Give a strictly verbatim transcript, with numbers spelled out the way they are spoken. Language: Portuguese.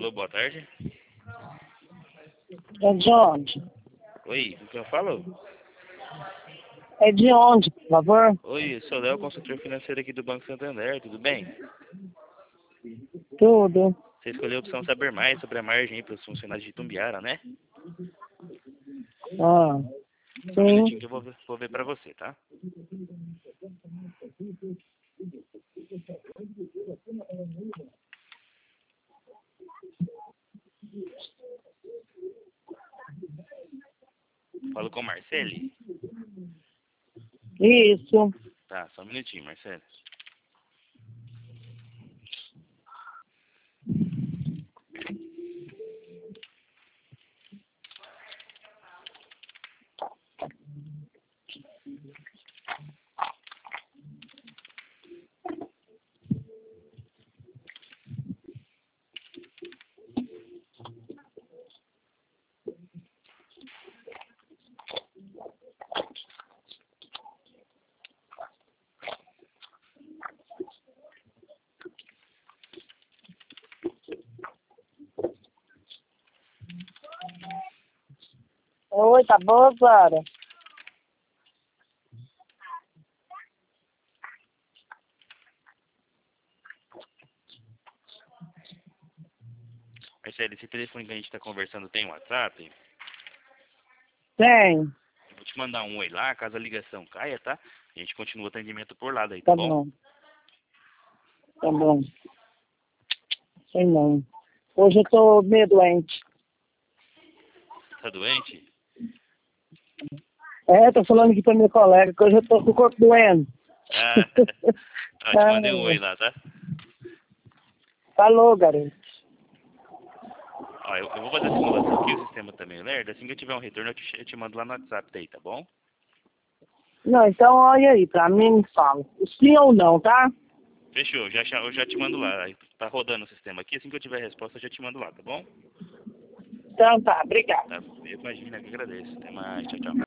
Alô, boa tarde. É de onde? Oi, o que eu falo? É de onde, por favor? Oi, eu sou o Léo, consultor financeiro aqui do Banco Santander, tudo bem? Tudo. Você escolheu a opção saber mais sobre a margem para os funcionários de Itumbiara, né? Ah, Só um sim. minutinho que eu vou ver, vou ver pra você, tá? Falo com o Marcele? Isso. Tá, só um minutinho, Marcele. Oi, tá boa, Clara? Marcele, esse telefone que a gente tá conversando tem WhatsApp? Tem. Eu vou te mandar um oi lá, caso a ligação caia, tá? A gente continua o atendimento por lá daí, tá Tá bom? bom. Tá bom. Sei não. Hoje eu tô meio doente. Tá doente? É, tô falando aqui pra minha colega que hoje eu tô com o corpo doendo. Ah, ó, te mandei um oi lá, tá? Falou, garoto. Ó, eu, eu vou fazer a simulação aqui, o sistema tá meio lerdo. Assim que eu tiver um retorno, eu te, eu te mando lá no WhatsApp daí, tá bom? Não, então olha aí, pra mim me fala. Sim ou não, tá? Fechou, já, já- eu já te mando lá. Aí tá rodando o sistema aqui, assim que eu tiver a resposta, eu já te mando lá, tá bom? Então tá, obrigada. Tá, eu imagino, que agradeço. Até mais, tchau, tchau.